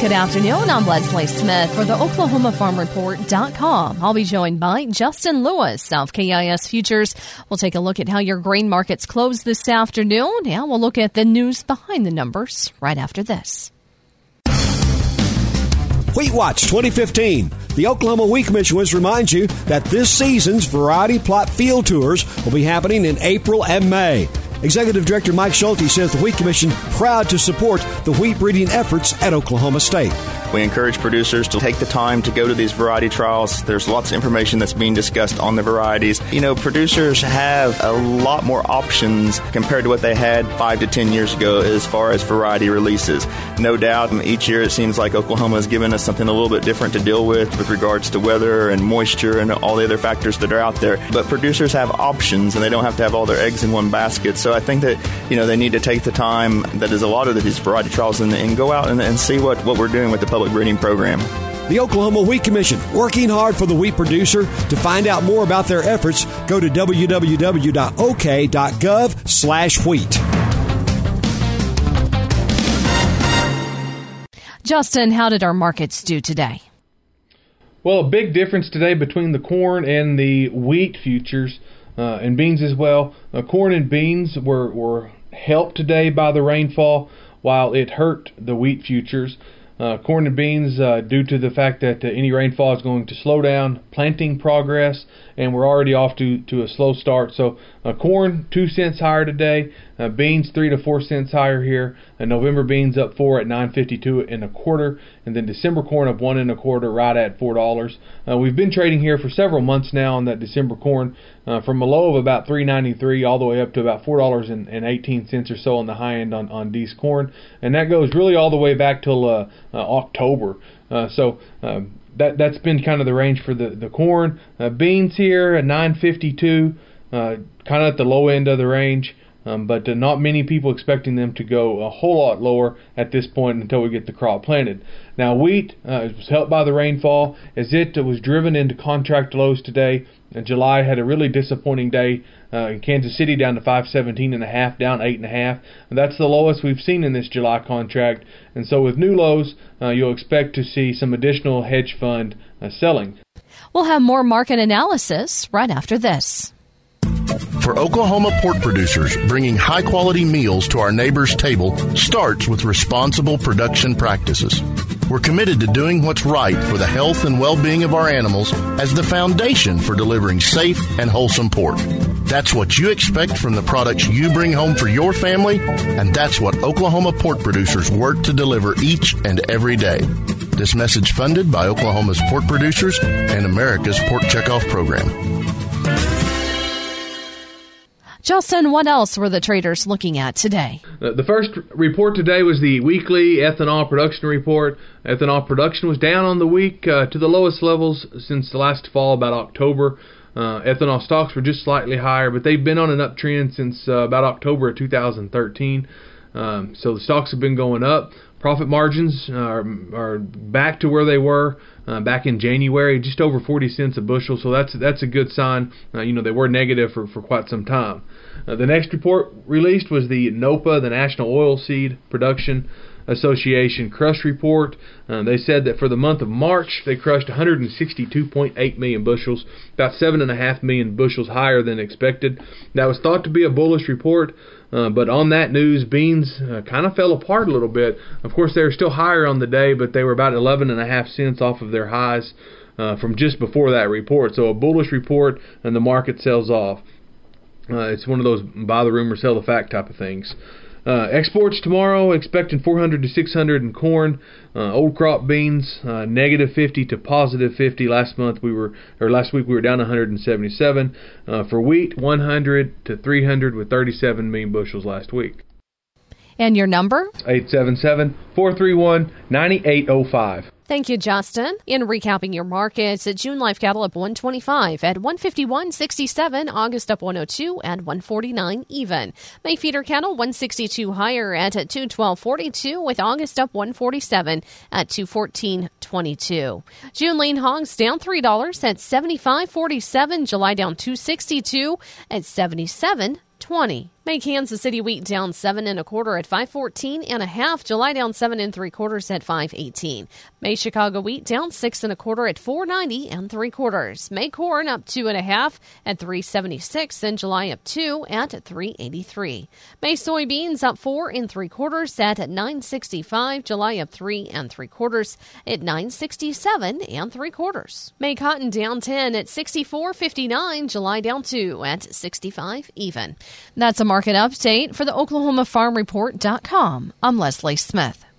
Good afternoon. I'm Leslie Smith for the OklahomaFarmReport.com. I'll be joined by Justin Lewis of KIS Futures. We'll take a look at how your grain markets closed this afternoon, and we'll look at the news behind the numbers right after this. Wheat Watch 2015. The Oklahoma Wheat Commission wants to remind you that this season's variety plot field tours will be happening in April and May. Executive Director Mike Schulte says the Wheat Commission proud to support the wheat breeding efforts at Oklahoma State. We encourage producers to take the time to go to these variety trials. There's lots of information that's being discussed on the varieties. You know, producers have a lot more options compared to what they had 5 to 10 years ago as far as variety releases. No doubt, each year it seems like Oklahoma has given us something a little bit different to deal with regards to weather and moisture and all the other factors that are out there. But producers have options, and they don't have to have all their eggs in one basket. So I think that, you know, they need to take the time that is a lot of these variety trials and go out and see what we're doing with the public breeding program. The Oklahoma Wheat Commission, working hard for the wheat producer. To find out more about their efforts, go to www.ok.gov/wheat. Justin, how did our markets do today? Well, a big difference today between the corn and the wheat futures and beans as well. Corn and beans were helped today by the rainfall, while it hurt the wheat futures. Corn and beans, due to the fact that any rainfall is going to slow down planting progress, and we're already off to a slow start. So corn 2 cents higher today, beans 3 to 4 cents higher here, and November beans up 4 at $9.52 1/4, and then December corn up 1 1/4 right at $4. We've been trading here for several months now on that December corn, from a low of about $3.93 all the way up to about $4.18 or so on the high end on D's corn, and that goes really all the way back till October. That's been kind of the range for the corn. Beans here at $9.52, kind of at the low end of the range, but not many people expecting them to go a whole lot lower at this point until we get the crop planted. Now wheat was helped by the rainfall as it was driven into contract lows today. July had a really disappointing day in Kansas City, down to 517.5, down 8.5. That's the lowest we've seen in this July contract. And so with new lows, you'll expect to see some additional hedge fund selling. We'll have more market analysis right after this. For Oklahoma pork producers, bringing high-quality meals to our neighbors' table starts with responsible production practices. We're committed to doing what's right for the health and well-being of our animals as the foundation for delivering safe and wholesome pork. That's what you expect from the products you bring home for your family, and that's what Oklahoma pork producers work to deliver each and every day. This message funded by Oklahoma's pork producers and America's Pork Checkoff Program. Justin, what else were the traders looking at today? The first report today was the weekly ethanol production report. Ethanol production was down on the week to the lowest levels since the last fall, about October. Ethanol stocks were just slightly higher, but they've been on an uptrend since about October of 2013. So the stocks have been going up. Profit margins are back to where they were back in January, just over 40 cents a bushel. So that's a good sign. They were negative for quite some time. The next report released was the NOPA, the National Oilseed Production Association crush report. They said that for the month of March, they crushed 162.8 million bushels, about 7.5 million bushels higher than expected. That was thought to be a bullish report, but on that news, beans kind of fell apart a little bit. Of course, they were still higher on the day, but they were about 11.5 cents off of their highs from just before that report. So a bullish report, and the market sells off. It's one of those buy the rumor, sell the fact type of things. Exports tomorrow, expecting 400 to 600 in corn. Old crop beans, negative 50 to positive 50. Last week we were down 177. For wheat, 100 to 300 with 37 million bushels last week. And your number? 877-431-9805. Thank you, Justin. In recapping your markets, June live cattle up 125 at 151.67, August up 102 at 149 even. May feeder cattle 162 higher at 212.42, with August up 147 at 214.22. June lean hogs down $3 at 75.47, July down $2.62 at 77.20. May Kansas City wheat down 7 1/4 at 514 1/2. July down 7 3/4 at 518. May Chicago wheat down 6 1/4 at 490 3/4. May corn up 2 1/2 at 376, and July up 2 at 383. May soybeans up 4 3/4 at 965. July up 3 3/4 at 967 3/4. May cotton down 10 at 64.59. July down 2 at 65 even. That's a market update for the OklahomaFarmReport.com. I'm Leslie Smith.